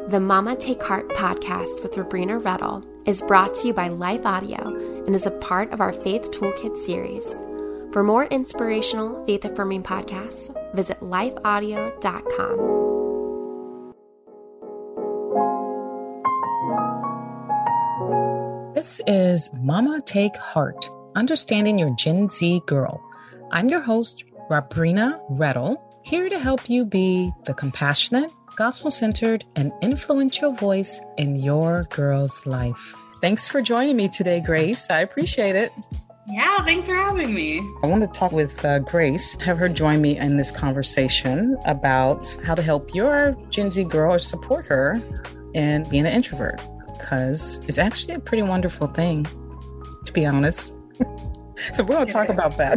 The Mama Take Heart podcast with Rabrina Rettle is brought to you by Life Audio and is a part of our Faith Toolkit series. For more inspirational, faith-affirming podcasts, visit lifeaudio.com. This is Mama Take Heart, Understanding Your Gen Z Girl. I'm your host, Rabrina Rettle, here to help you be the compassionate, gospel-centered, and influential voice in your girl's life. Thanks for joining me today, Grace. I appreciate it. Yeah, thanks for having me. I want to talk with Grace, have her join me in this conversation about how to help your Gen Z girl or support her in being an introvert, because it's actually a pretty wonderful thing, to be honest. So we're going to talk about that.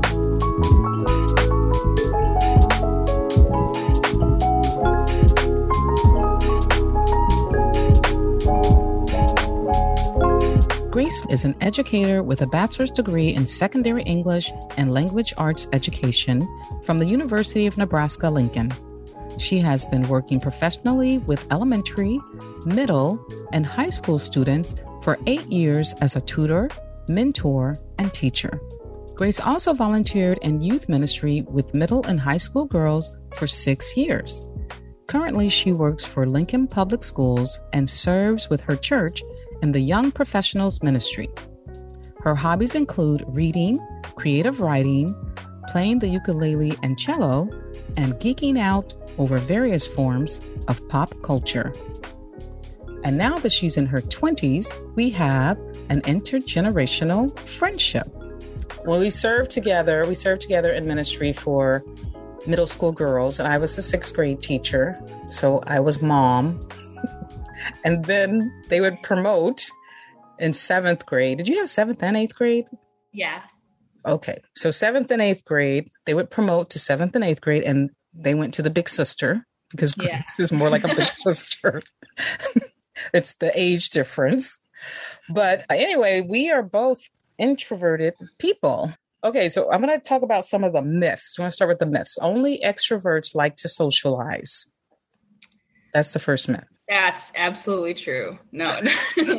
Grace is an educator with a bachelor's degree in secondary English and language arts education from the University of Nebraska-Lincoln. She has been working professionally with elementary, middle, and high school students for 8 years as a tutor, mentor, and teacher. Grace also volunteered in youth ministry with middle and high school girls for 6 years. Currently, she works for Lincoln Public Schools and serves with her church in the Young Professionals Ministry. Her hobbies include reading, creative writing, playing the ukulele and cello, and geeking out over various forms of pop culture. And now that she's in her 20s, we have an intergenerational friendship. When we served together in ministry for middle school girls, and I was the 6th grade teacher, so I was mom. And then they would promote in 7th grade. Did you have 7th and 8th grade? Yeah. Okay. So 7th and 8th grade, they would promote to 7th and 8th grade, and they went to the big sister because Grace is more like a big sister. It's the age difference. But anyway, we are both introverted people. Okay. So I'm going to talk about some of the myths. I want to start with the myths. Only extroverts like to socialize. That's the first myth. That's absolutely true. No. No,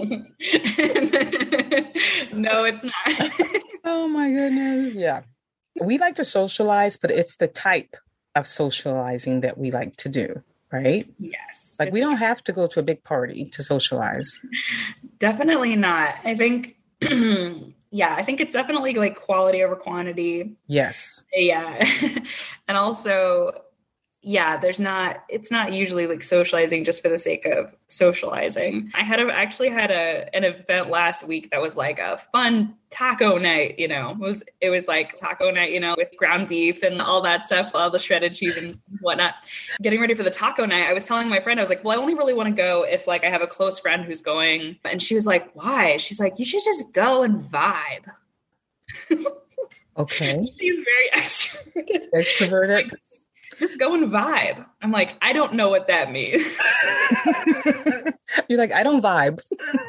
it's not. Oh my goodness. Yeah. We like to socialize, but it's the type of socializing that we like to do, right? Yes. Like we don't have to go to a big party to socialize. Definitely not. I think, I think it's definitely like quality over quantity. Yes. Yeah. And also, it's not usually like socializing just for the sake of socializing. I actually had an event last week that was like a fun taco night, It was like taco night, with ground beef and all that stuff, all the shredded cheese and whatnot. Getting ready for the taco night, I was telling my friend, I was like, well, I only really want to go if like I have a close friend who's going. And she was like, why? She's like, you should just go and vibe. Okay. She's very extroverted. Extroverted? Just go and vibe. I'm like, I don't know what that means. You're like, I don't vibe.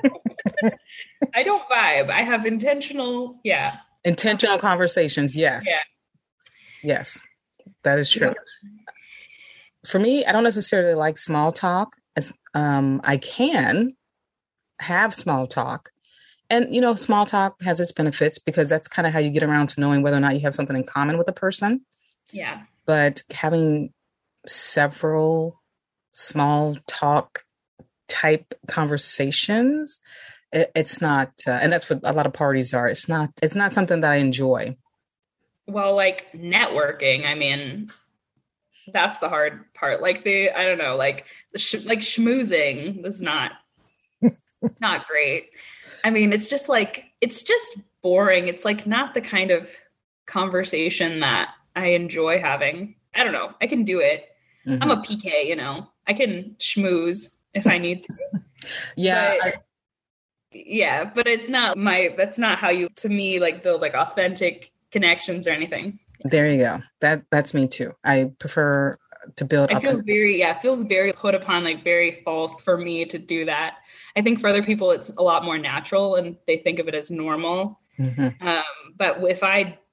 I don't vibe. I have intentional conversations. Yes. Yeah. Yes, that is true. For me, I don't necessarily like small talk. I can have small talk. And, small talk has its benefits because that's kind of how you get around to knowing whether or not you have something in common with a person. Yeah. But having several small talk type conversations, it's not, and that's what a lot of parties are. It's not something that I enjoy. Well, like networking, I mean, that's the hard part. Like schmoozing is not great. I mean, it's just boring. It's like not the kind of conversation that I enjoy having. I don't know. I can do it. Mm-hmm. I'm a PK, I can schmooze if I need to. Yeah. But it's not that's not how you, to me, like build like authentic connections or anything. There you go. That's me too. I prefer to build. I feel it feels very put upon, like very false for me to do that. I think for other people, it's a lot more natural and they think of it as normal. Mm-hmm. But if I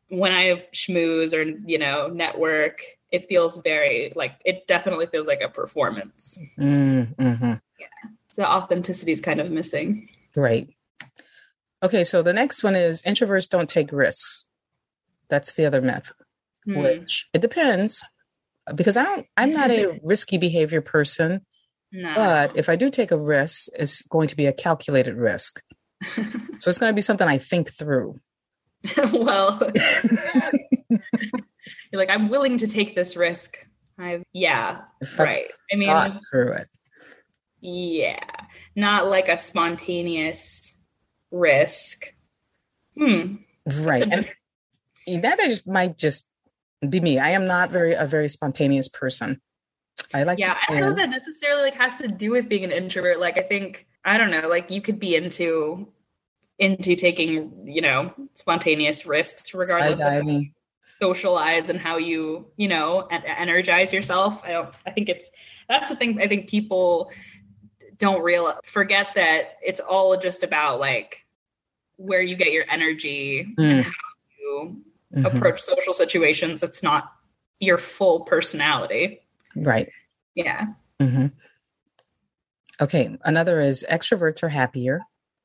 when I schmooze or, network, it feels very it definitely feels like a performance. Mm-hmm. Yeah. So authenticity is kind of missing. Right. Okay. So the next one is introverts don't take risks. That's the other myth, which it depends, because I'm not a risky behavior person, no. But if I do take a risk, it's going to be a calculated risk. So it's going to be something I think through. Well, you're like, I'm willing to take this risk. Right. I mean, through it. Yeah. Not like a spontaneous risk. Right. And that might just be me. I am not a very spontaneous person. I don't know that necessarily has to do with being an introvert. I think, I don't know, you could be into taking, spontaneous risks regardless of how you socialize and how you, energize yourself. I think that's the thing. I think people don't forget that it's all just about where you get your energy and how you approach social situations. It's not your full personality. Right. Yeah. Mm-hmm. Okay. Another is extroverts are happier.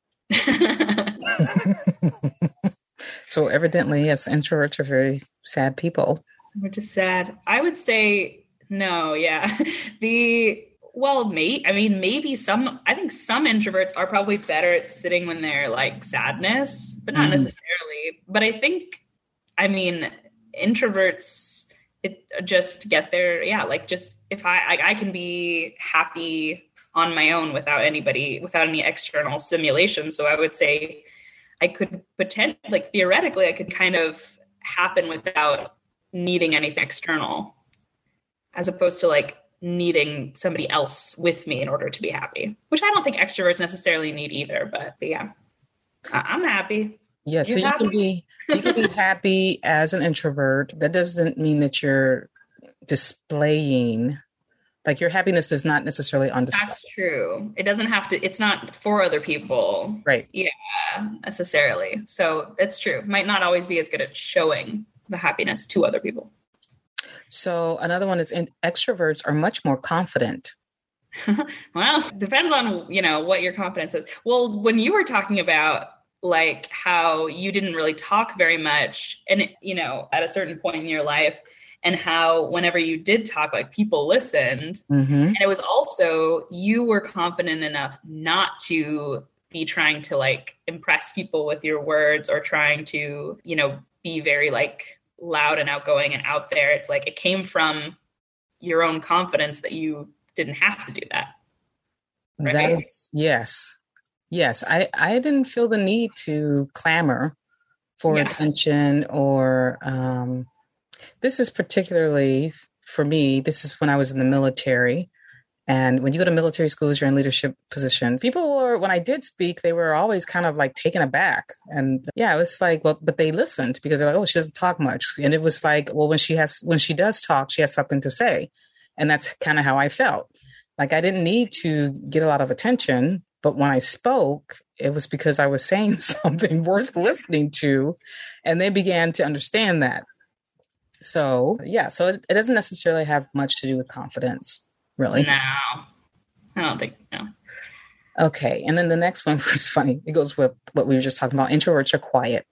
So evidently, yes, introverts are very sad people. Which is sad. I would say no. Yeah. Maybe I think some introverts are probably better at sitting when they're sadness, but not necessarily. But I think, introverts, it just get there. Yeah. Just if I can be happy on my own without any external stimulation. So I would say I could theoretically, I could kind of happen without needing anything external, as opposed to needing somebody else with me in order to be happy, which I don't think extroverts necessarily need either. But yeah, I'm happy. Yeah, so you can be happy as an introvert. That doesn't mean that you're displaying, your happiness is not necessarily on display. That's true. It doesn't have to, it's not for other people. Right. Yeah, necessarily. So that's true. Might not always be as good at showing the happiness to other people. So another one is extroverts are much more confident. Well, depends on, what your confidence is. Well, when you were talking about how you didn't really talk very much and, at a certain point in your life, and how whenever you did talk, people listened. And it was also, you were confident enough not to be trying to impress people with your words or trying to, be very loud and outgoing and out there. It's it came from your own confidence that you didn't have to do that. Right? Yes. I didn't feel the need to clamor for attention or, this is particularly for me, this is when I was in the military. And when you go to military schools, you're in leadership positions. People were, when I did speak, they were always kind of taken aback. And yeah, it was but they listened because they're oh, she doesn't talk much. And it was well, when she does talk, she has something to say. And that's kind of how I felt. I didn't need to get a lot of attention, but when I spoke, it was because I was saying something worth listening to. And they began to understand that. So yeah, so it doesn't necessarily have much to do with confidence, really. No, I don't think no. Okay, and then the next one was funny. It goes with what we were just talking about. Introverts are quiet.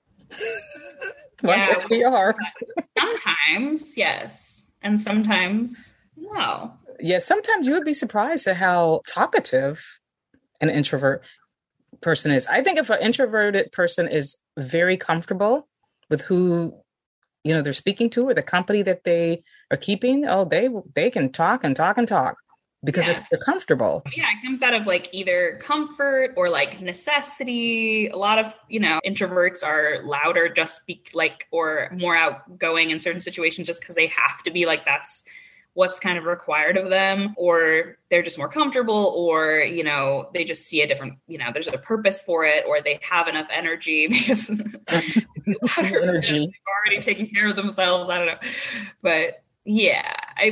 Yes, we are. Sometimes, yes, and sometimes no. Yeah, sometimes you would be surprised at how talkative an introvert person is. I think if an introverted person is very comfortable with who they're speaking to or the company that they are keeping, they can talk and talk and talk because they're comfortable. Yeah, it comes out of either comfort or necessity. A lot of, introverts are louder, or more outgoing in certain situations just because they have to be that's what's kind of required of them, or they're just more comfortable, or, they just see a different, there's a purpose for it, or they have enough energy because they've already taken care of themselves. I don't know. But yeah,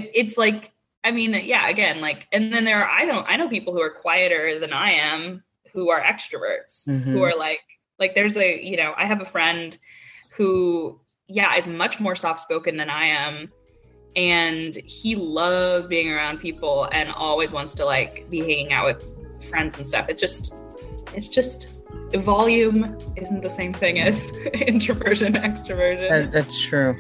again, and then I know people who are quieter than I am, who are extroverts, who are there's I have a friend who is much more soft-spoken than I am. And he loves being around people and always wants to like be hanging out with friends and stuff. It's just volume isn't the same thing as introversion, extroversion. That's true.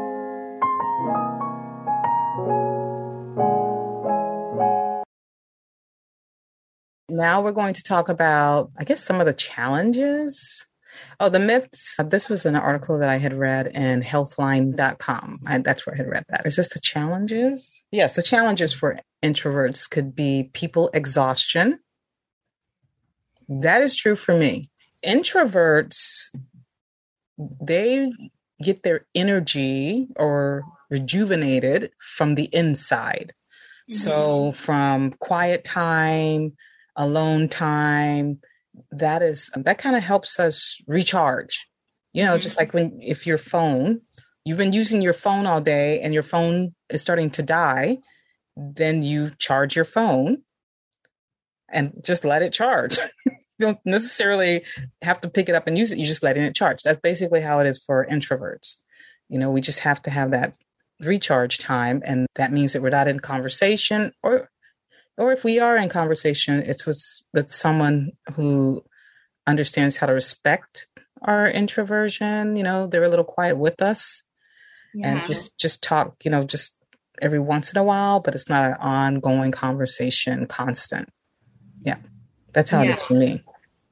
Now we're going to talk about, I guess, some of the challenges. Oh, the myths. This was an article that I had read in healthline.com. That's where I had read that. Is this the challenges? Yes, the challenges for introverts could be people exhaustion. That is true for me. Introverts, they get their energy or rejuvenated from the inside. Mm-hmm. So from quiet time, alone time, that kind of helps us recharge. You know, mm-hmm. just like if your phone, you've been using your phone all day and your phone is starting to die, then you charge your phone and just let it charge. You don't necessarily have to pick it up and use it. You're just letting it charge. That's basically how it is for introverts. You know, we just have to have that recharge time. And that means that we're not in conversation, or if we are in conversation, it's with someone who understands how to respect our introversion. You know, they're a little quiet with us and just talk, you know, just every once in a while, but it's not an ongoing conversation, constant. Yeah. That's how it is for me.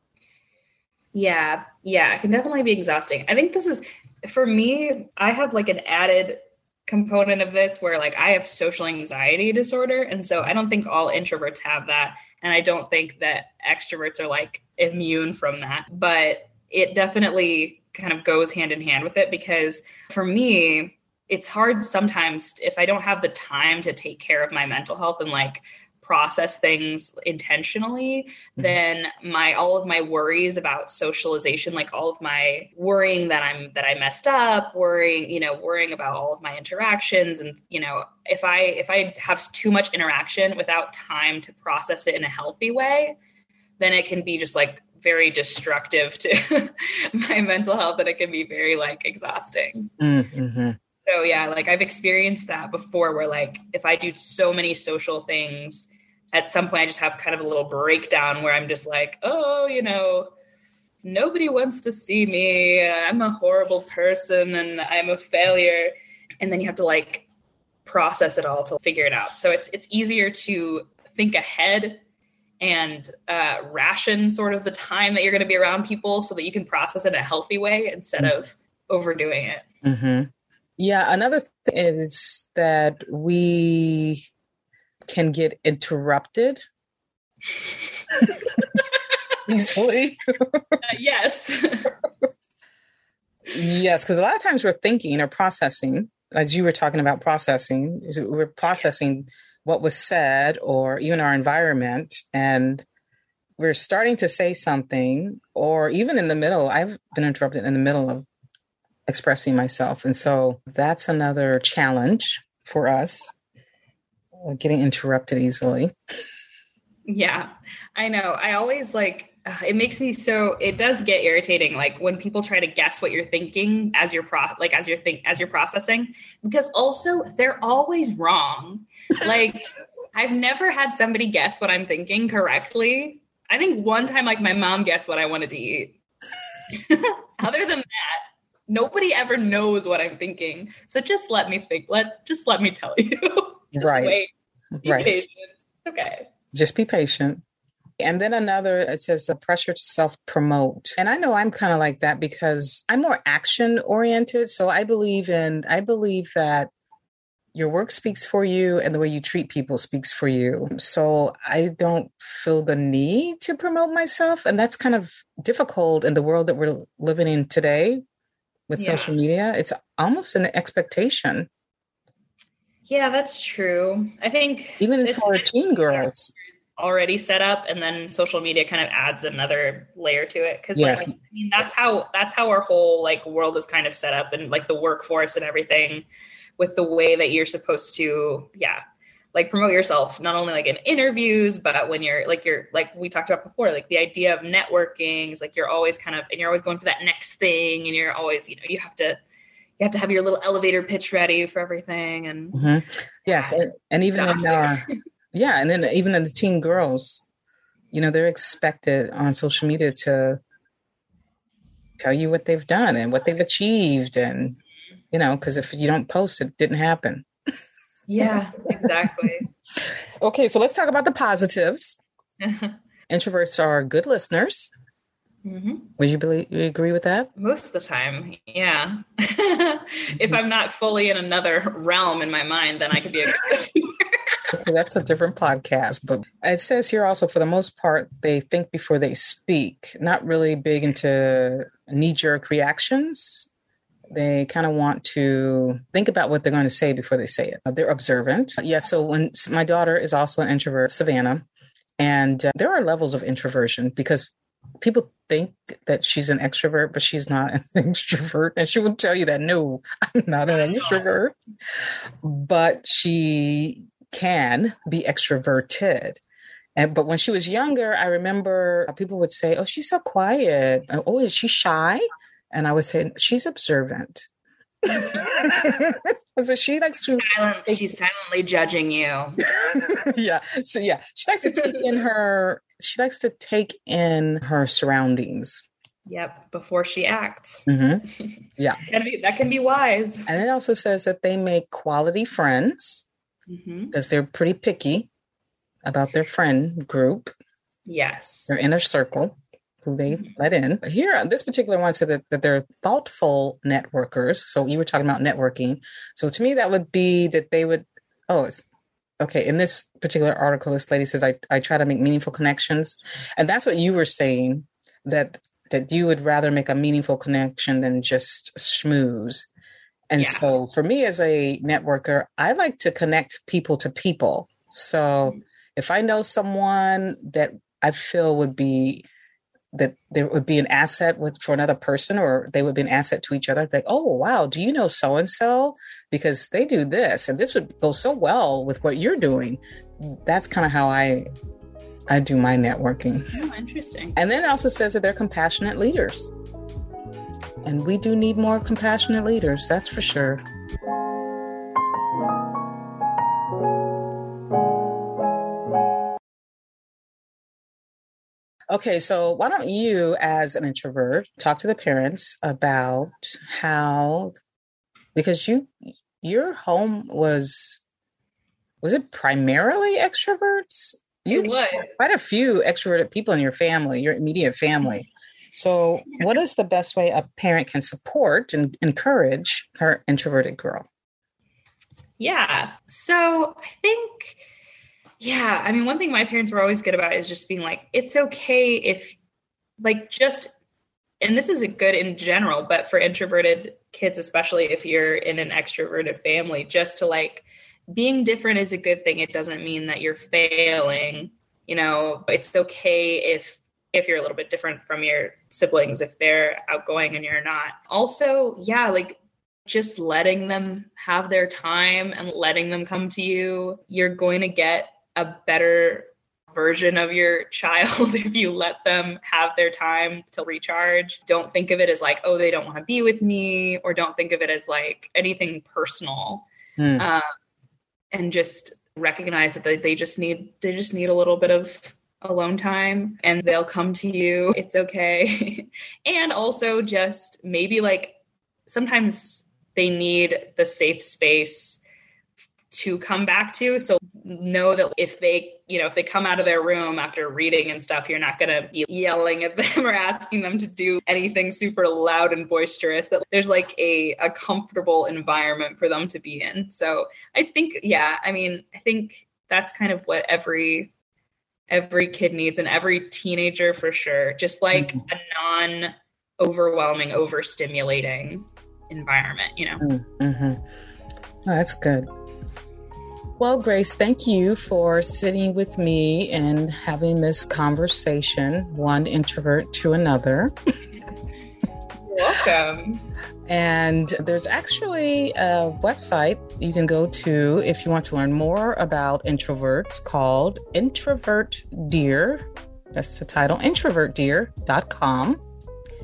Yeah. Yeah. It can definitely be exhausting. I think this is, for me, I have like an added component of this where like I have social anxiety disorder. And so I don't think all introverts have that. And I don't think that extroverts are like immune from that, but it definitely kind of goes hand in hand with it, because for me, it's hard sometimes if I don't have the time to take care of my mental health and like process things intentionally, mm-hmm. then all of my worries about socialization, like all of my worrying that I messed up, worrying about all of my interactions. And, you know, if I have too much interaction without time to process it in a healthy way, then it can be just like very destructive to my mental health, and it can be very like exhausting. Mm-hmm. So yeah, like I've experienced that before where like if I do so many social things, at some point I just have kind of a little breakdown where I'm just like, oh, you know, nobody wants to see me. I'm a horrible person and I'm a failure. And then you have to like process it all to figure it out. So it's easier to think ahead and ration sort of the time that you're going to be around people so that you can process it in a healthy way instead of overdoing it. Mm-hmm. Yeah. Another thing is that we can get interrupted easily. Yes. Yes. Because a lot of times we're thinking or processing, as you were talking about processing, we're processing what was said or even our environment. And we're starting to say something, or even in the middle, I've been interrupted in the middle of expressing myself. And so that's another challenge for us, getting interrupted easily. Yeah, I know. I always like, it does get irritating. Like when people try to guess what you're thinking as you're processing, because also they're always wrong. Like I've never had somebody guess what I'm thinking correctly. I think one time, like my mom guessed what I wanted to eat. Other than that, nobody ever knows what I'm thinking. So just let me think. Just let me tell you. Just right. Wait. Be patient. Okay. Just be patient. And then it says the pressure to self-promote. And I know I'm kind of like that because I'm more action oriented. So I believe that your work speaks for you and the way you treat people speaks for you. So I don't feel the need to promote myself. And that's kind of difficult in the world that we're living in today with social media. It's almost an expectation. Yeah, that's true. I think even for teen girls already set up, and then social media kind of adds another layer to it. Cause that's how our whole like world is kind of set up, and like the workforce and everything, with the way that you're supposed to, like promote yourself, not only like in interviews, but when you're like we talked about before, like the idea of networking is like, you're always going for that next thing. And you're always, you you have to have your little elevator pitch ready for everything. And yes. And even in and then even in the teen girls, they're expected on social media to tell you what they've done and what they've achieved. And, because if you don't post, it didn't happen. Yeah, exactly. Okay, so let's talk about the positives. Introverts are good listeners. Would you agree with that? Most of the time, yeah. If I'm not fully in another realm in my mind, then I could be a good listener. Okay, that's a different podcast. But it says here also, for the most part, they think before they speak, not really big into knee-jerk reactions. They kind of want to think about what they're going to say before they say it. They're observant. Yeah, so when my daughter is also an introvert, Savannah, and there are levels of introversion because people think that she's an extrovert, but she's not an extrovert. And she will tell you that, no, I'm not an extrovert. But she can be extroverted. But when she was younger, I remember people would say, oh, she's so quiet. Oh, is she shy? And I would say, she's observant. So she likes to... She's silently judging you. Yeah. So yeah, she likes to take in her surroundings. Yep. Before she acts. Yeah. That can be wise. And it also says that they make quality friends because they're pretty picky about their friend group. Yes. Their inner circle, who they let in. Here, this particular one said that they're thoughtful networkers. So you were talking about networking. So to me, that would be that they would, okay. In this particular article, this lady says, I try to make meaningful connections. And that's what you were saying, that you would rather make a meaningful connection than just schmooze. And so for me as a networker, I like to connect people to people. So if I know someone that I feel would be, that there would be an asset for another person, or they would be an asset to each other, like, oh, wow, do you know so-and-so? Because they do this, and this would go so well with what you're doing. That's kind of how I do my networking. Oh, interesting. And then it also says that they're compassionate leaders. And we do need more compassionate leaders, that's for sure. Okay, so why don't you, as an introvert, talk to the parents about how, because your home was it primarily extroverts? It was. Quite a few extroverted people in your family, your immediate family. So what is the best way a parent can support and encourage her introverted girl? Yeah. So I think, one thing my parents were always good about is just being like, it's okay if and this is good in general, but for introverted kids, especially if you're in an extroverted family, just to being different is a good thing. It doesn't mean that you're failing, it's okay if you're a little bit different from your siblings, if they're outgoing and you're not. Also, just letting them have their time and letting them come to you, you're going to get a better version of your child if you let them have their time to recharge. Don't think of it as they don't want to be with me, or don't think of it as anything personal. And just recognize that they just need a little bit of alone time, and they'll come to you. It's okay. And also just maybe sometimes they need the safe space to come back to. So know that if they come out of their room after reading and stuff, you're not going to be yelling at them or asking them to do anything super loud and boisterous, that there's a comfortable environment for them to be in. So I think, I think that's kind of what every kid needs, and every teenager for sure, just a non-overwhelming, overstimulating environment, Oh, that's good. Well, Grace, thank you for sitting with me and having this conversation, one introvert to another. You're welcome. And there's actually a website you can go to if you want to learn more about introverts, called Introvert Dear. That's the title, introvertdear.com.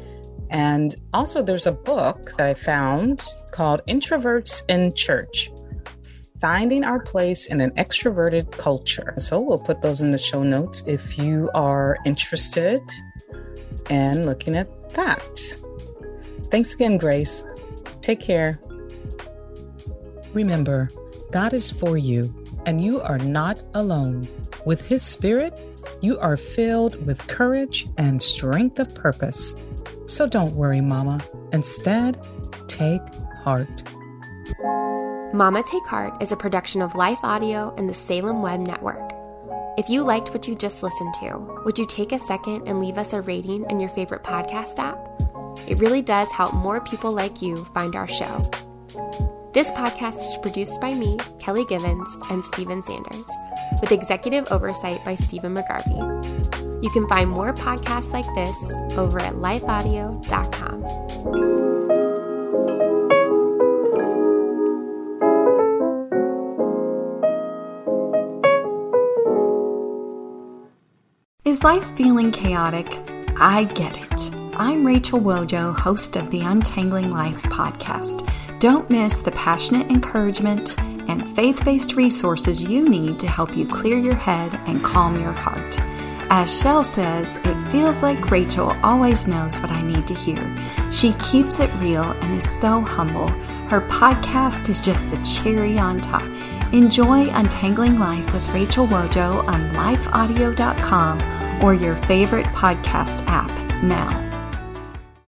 And also there's a book that I found called Introverts in Church, Finding Our Place in an Extroverted Culture. So we'll put those in the show notes if you are interested in looking at that. Thanks again, Grace. Take care. Remember, God is for you, and you are not alone. With His Spirit, you are filled with courage and strength of purpose. So don't worry, Mama. Instead, take heart. Mama Take Heart is a production of Life Audio and the Salem Web Network. If you liked what you just listened to, would you take a second and leave us a rating in your favorite podcast app? It really does help more people like you find our show. This podcast is produced by me, Kelly Givens, and Stephen Sanders, with executive oversight by Stephen McGarvey. You can find more podcasts like this over at lifeaudio.com. Is life feeling chaotic? I get it. I'm Rachel Wojo, host of the Untangling Life podcast. Don't miss the passionate encouragement and faith-based resources you need to help you clear your head and calm your heart. As Shell says, it feels like Rachel always knows what I need to hear. She keeps it real and is so humble. Her podcast is just the cherry on top. Enjoy Untangling Life with Rachel Wojo on lifeaudio.com or your favorite podcast app now.